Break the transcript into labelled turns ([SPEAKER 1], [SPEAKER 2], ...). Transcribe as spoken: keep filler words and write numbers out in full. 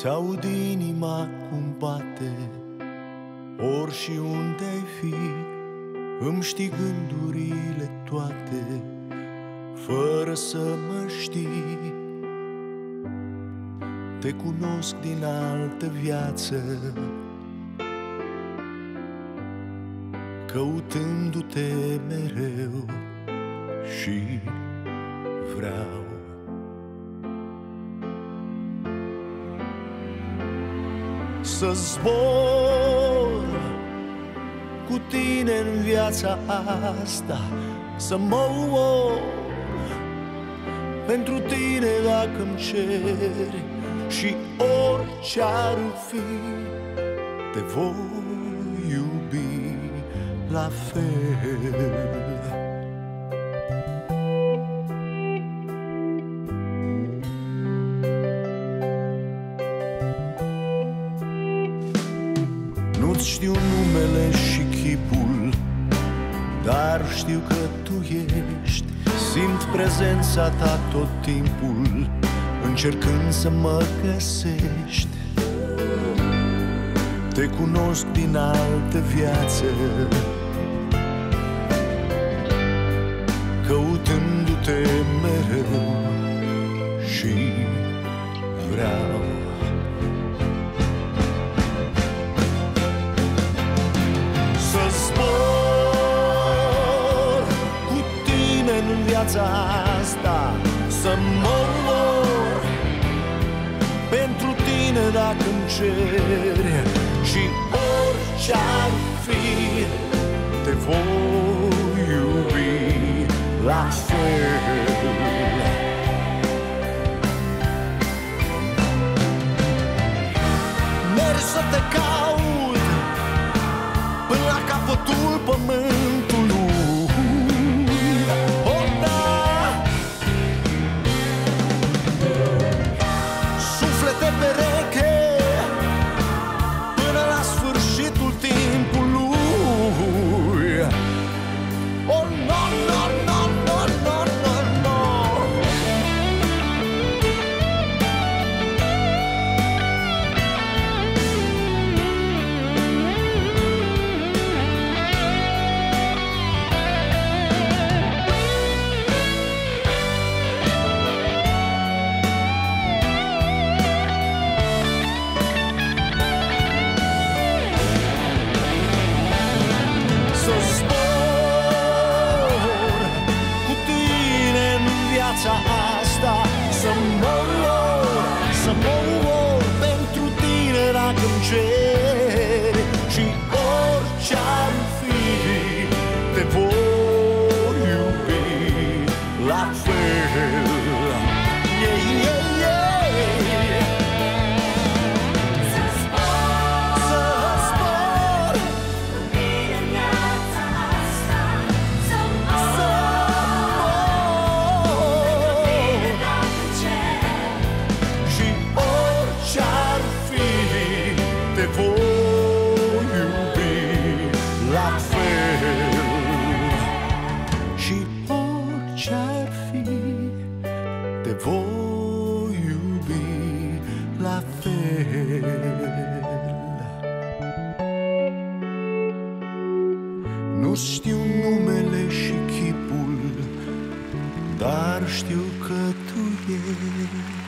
[SPEAKER 1] Ți-aud inima cum bate, ori și unde-ai fi, îmi știi gândurile toate, fără să mă știi. Te cunosc din altă viață, căutându-te mereu și vreau să zbor cu tine în viața asta, să mă uor pentru tine dacă-mi ceri, și orice-ar fi te voi iubi la fel. Nu-ți știu numele și chipul, dar știu că tu ești. Simt prezența ta tot timpul, încercând să mă găsești. Te cunosc din altă viață, căutându-te mereu și vreau să zbor cu tine în viața asta, să mă umor pentru tine dacă-mi ceri, și orice-ar fi te voi iubi la fel. Merg să te caut până la capătul pământului. Oh, da! Suflete pereche până la sfârșitul timpului. Oh, no, no, no, no, no, no, no. Să zbor cu tine în viața asta, să mă umor, să mă umor pentru tine dacă-mi ceri, și orice-ar fi te voi iubi la fel. Yeah, yeah, yeah. Să zbor cu tine în viața asta, să mă umor pentru tine dacă-mi ceri, și orice-ar fi te voi iubi la fel. Și orice-ar fi te voi iubi la fel. Nu știu numele și chipul, dar știu că tu ești.